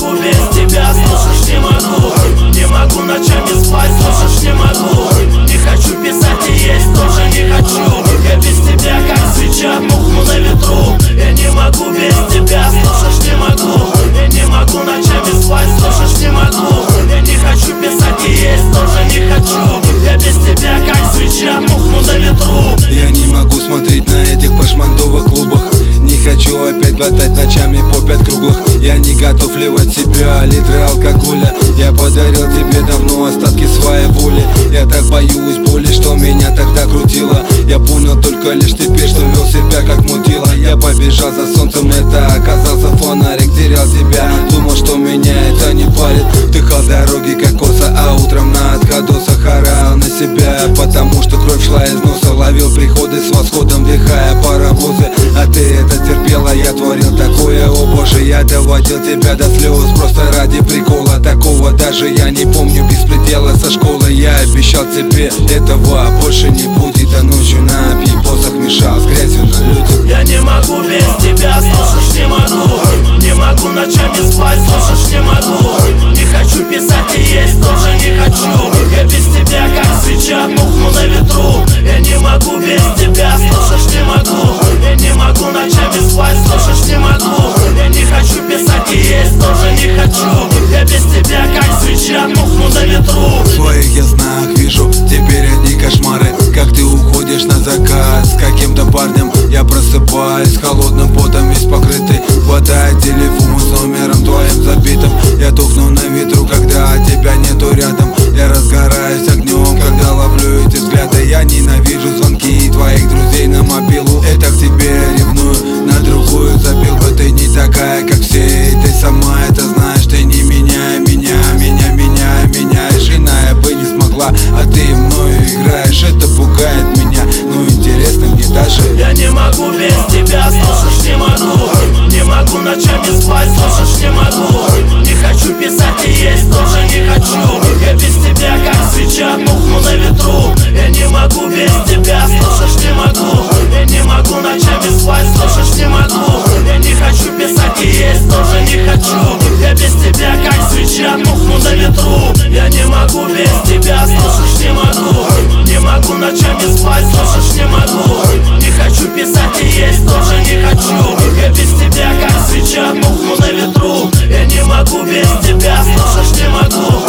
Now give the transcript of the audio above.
могу без тебя, слушаешь, не могу. Не могу ночами спать, слушаешь, не могу. Не хочу писать и есть тоже не хочу. Я без тебя как свеча, мухну на ветру. Я не могу без тебя, слушаешь, не могу. Я не могу ночами спать, слушаешь, не могу. Я не хочу писать и есть тоже не хочу. Я без тебя как свеча, мухну на ветру. Я не могу смотреть на этих пошмандовых клубах. Не хочу опять глотать ночами по 5 круглых. Я не готов вливать в себя литры алкоголя. Я подарил тебе давно остатки своей воли. Я так боюсь боли, что меня тогда крутило. Я понял только лишь теперь, что вел себя как мутила. Я побежал за солнцем, это оказался фонарик. Терял тебя, думал, что меня это не парит. Вдыхал дороги кокоса, а утром на отходосах орал на себя, потому что кровь шла из носа. Ловил приходы с восходом, вдыхая паровозы. А ты это терпела, я творил такое, о боже. Я доводил тебя до слез просто ради прикола. Такого даже я не помню без предела со школы. Я обещал тебе, этого больше не будет. А ночью на пьепосах мешал с грязью на людях. Я не могу без тебя, слушаешь, не могу. Не могу ночами спать, слушаешь, не могу. Не хочу писать и есть тоже не хочу. Я без тебя как свеча, мухну на ветру. Я не могу без тебя, слушаешь, не могу. Я не могу ночами спать, слушаешь, не могу. Я не хочу писать и есть тоже не хочу. Я без тебя как свеча, мухну на ветру. В своих я снах вижу теперь одни кошмары. Как ты уходишь на закат с каким-то парнем. Я просыпаюсь холодным потом, весь покрытый. Хватает телефон с номером твоим забитым. Я тухну на ветру, когда тебя нету рядом. Я разгораюсь огнем, когда ловлю эти взгляды. Я ненавижу звонки твоих друзей на мобилу. Это к тебе ревную, на другую забил бы. Ты не такая, как все, и ты сама это знаешь. Ты не меняй меня, меняешь. Иная бы не смогла, а ты мною играешь. Это пугает меня, но интересно мне даже. Я не могу без тебя, слушаешь, не могу. Не могу ночами спать, слушаешь, не могу. Не хочу писать и есть тоже не хочу. Я без тебя как свеча, мухну на ветру. Я не могу без тебя, слушаешь, не могу. Я не могу ночами спать, слушаешь, не могу. Я не хочу писать и есть тоже не хочу. Я без тебя как свеча, мухну на ветру. Я не могу без тебя, слушаешь, не могу. Не могу ночами спать, слушаешь, не могу. Не хочу писать и есть тоже не хочу. Я без тебя как свеча, мухну на ветру. Я не могу без тебя, слушаешь, не могу.